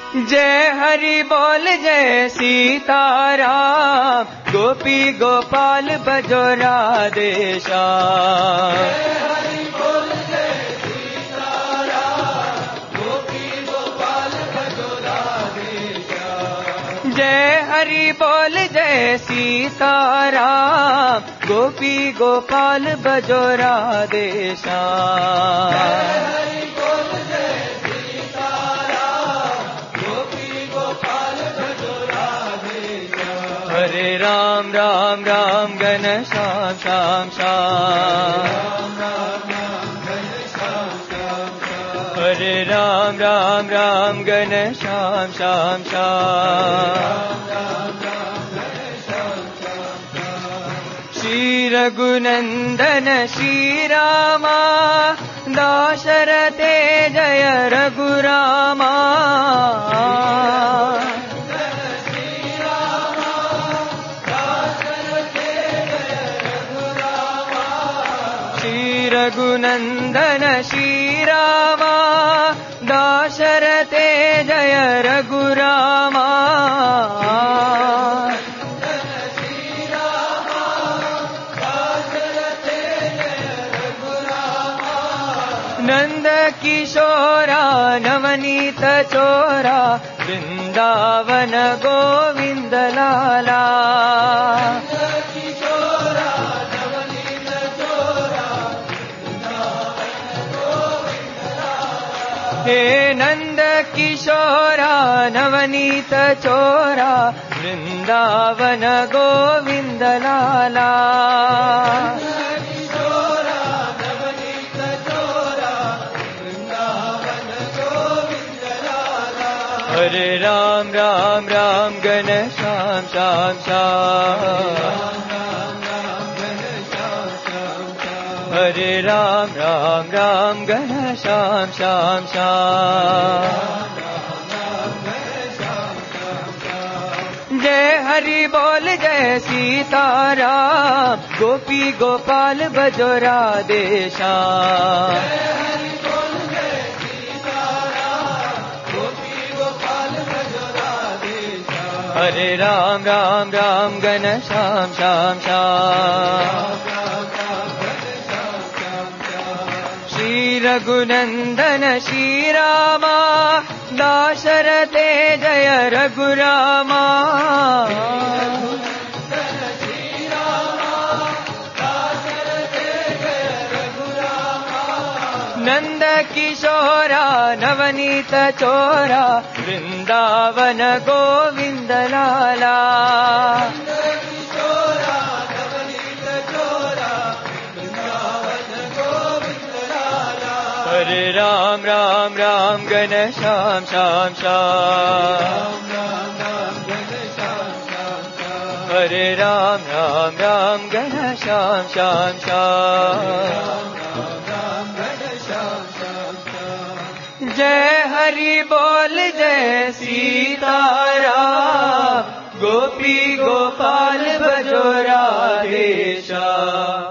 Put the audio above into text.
जय हरि बोल जय सीताराम, गोपी गोपाल भजो राधे श्याम। जय हरि बोल जय सीताराम, गोपी गोपाल भजो राधे श्याम। जय हरि बोल जय सीताराम, गोपी गोपाल भजो राधे श्याम। जय हरि बोल जय सीताराम, गोपी गोपाल भजो राधे श्याम। हरे राम राम राम घन श्याम श्याम श्याम। हरे राम राम राम घन श्याम श्याम श्याम। श्री रघुनंदन श्री रामा, दाशरथे जय रघुरामा। श्री रघुनंदन श्री रामा, दाशरथे जय रघुरामा। नंद किशोरा नवनीत चोरा, वृंदावन गोविंद लाला। हे नंद किशोरा नवनीत चोरा, वृंदावन गोविंद लाला। हरे राम राम राम घन श्याम श्याम श्याम। हरे राम राम राम घन श्याम श्याम श्याम। जय हरि बोल जय सीताराम, गोपी गोपाल भजो राधे श्याम। हरे राम राम राम घन श्याम श्याम श्याम। श्री रघुनंदन श्री रामा, दाशरथे जय रघुरामा। नंद किशोरा नवनीत चोरा, वृंदावन गोविंद लाला। हरे राम राम राम घन श्याम श्याम श्याम। हरे राम राम राम घन श्याम श्याम श्याम। जय हरि बोल जय सीताराम, गोपी गोपाल भजो राधे श्याम।